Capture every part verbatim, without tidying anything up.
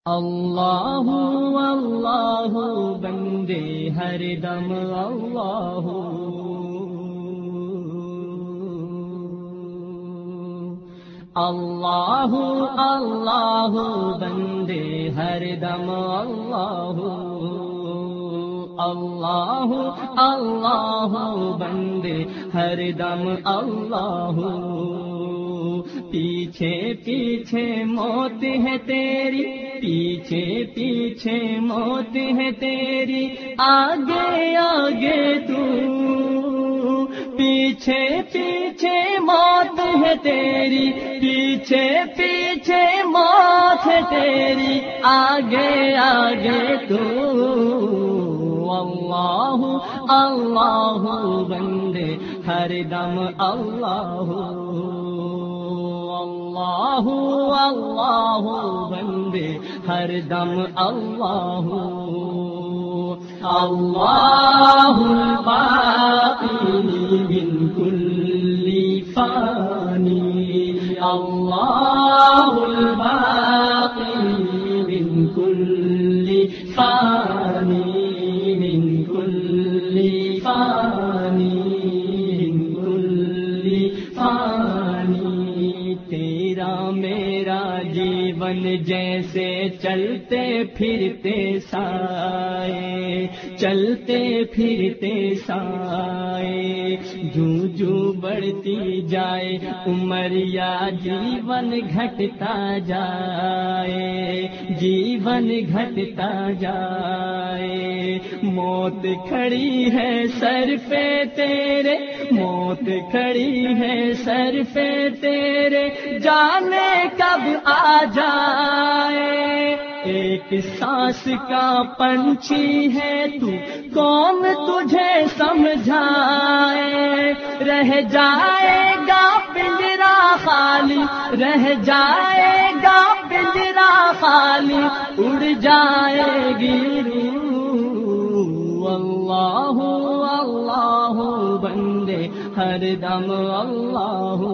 اللہ اللہ بندے ہر دم اللہ اللہ اللہ بندے ہر دم اللہ اللہ اللہ بندے ہر دم اللہ پیچھے پیچھے موت ہے تیری پیچھے پیچھے موت ہے تیری آگے آگے تو پیچھے پیچھے موت ہے تیری پیچھے پیچھے موت ہے تیری آگے آگے تو اللہ اللہ بندے ہر دم اللہ اللہ اللہ بندے ہر دم اللہ اللہ الباقی من کل فانی اللہ الباقی من کل فانی من کل فانی من کل فانی تیرا میرا جیون جیسے چلتے پھرتے سائے چلتے پھرتے سائے جوں جوں بڑھتی جائے عمر یا جیون گھٹتا جائے جیون گھٹتا جائے موت کھڑی ہے سر پہ تیرے موت کھڑی ہے سر پہ تیرے جانے کب آ جائے ایک سانس کا پنچھی ہے تو کون تجھے سمجھائے رہ جائے گا پنجرا خالی رہ جائے گا پنجرا خالی اڑ جائے گی روح اللہ اللہ بندے ہر دم اللہ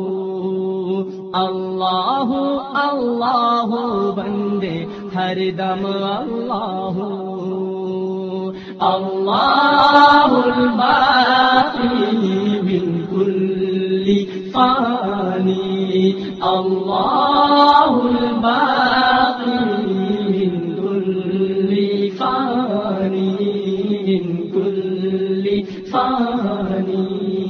اللہ اللہ بندے ہر دم اللہ اللہ الباقی من کل فانی اللہ الباقی من کل فانی من کل فانی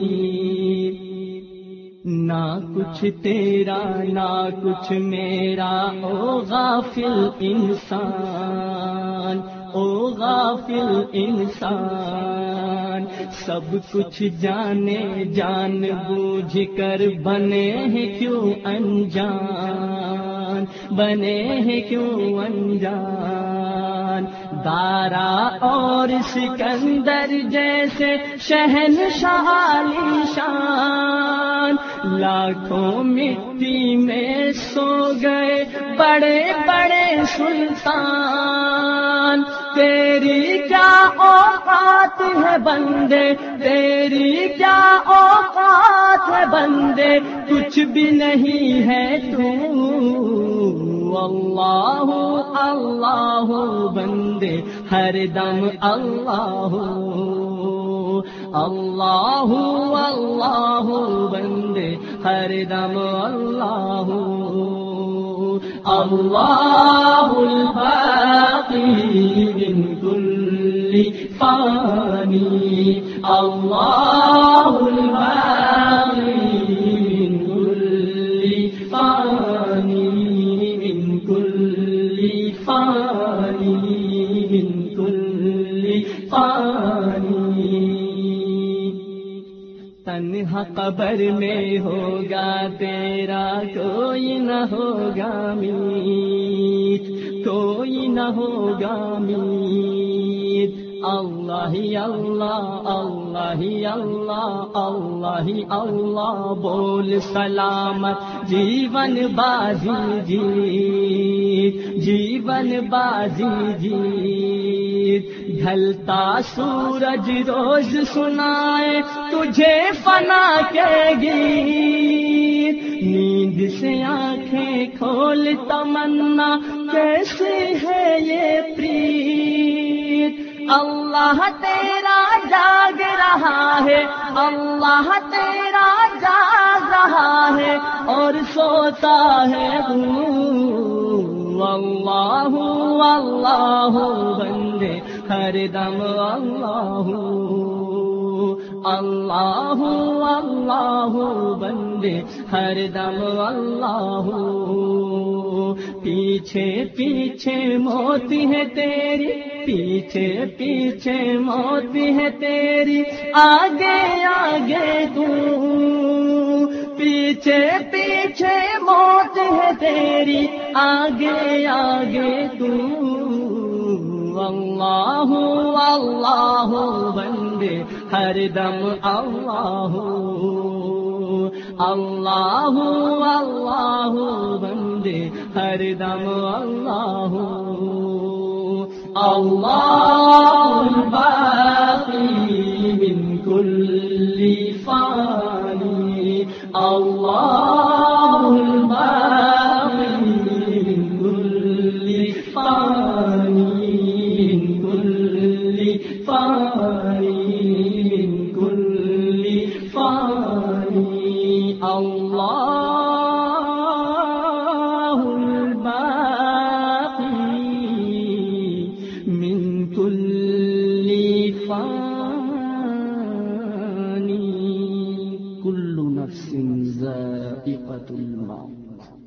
نہ کچھ تیرا نہ کچھ میرا او غافل انسان او غافل انسان سب کچھ جانے جان بوجھ کر بنے ہیں کیوں انجان بنے ہیں کیوں انجان دارا اور سکندر جیسے شہنشاہ عالی شان لاکھوں مٹی میں سو گئے بڑے بڑے سلطان تیری کیا اوقات ہے بندے تیری کیا اوقات ہے بندے کچھ بھی نہیں ہے تو اللہ اللہ بندے ہر دم اللہ اللہ اللہ بندے ہر دم اللہ اللہ الباقی من کل فانی اللہ الباقی من کل فانی من کل فانی من کل فانی تنہا قبر میں ہوگا تیرا کوئی نہ ہوگا میت کوئی نہ ہوگا میت اللہ ہی اللہ اللہ ہی اللہ اللہ ہی اللہ بول سلامت جیون بازی جیت جیون بازی جیت ڈھلتا سورج روز سنائے تجھے فنا کے گیت نیند نیند سے آنکھیں کھول تمنا کیسے ہے یہ پریت اللہ تیرا جاگ رہا ہے اللہ تیرا جاگ رہا ہے اور سوتا ہے اللہ اللہ بندے ہر دم اللہ اللہ اللہ بندے ہر دم اللہ پیچھے پیچھے موت ہے تیری پیچھے پیچھے موت ہے تیری آگے آگے تو پیچھے پیچھے موت ہے تیری آگے آگے تو اللہ اللہ بندے ہر دم اللہ اللہ اللہ بندے ہر دم اللہ اللہ الباقی من کل فانی اللہ الباقی من کل فانی فانی کل فانی اللہ الباقی من کل فانی کل نفس ذائقۃ الموت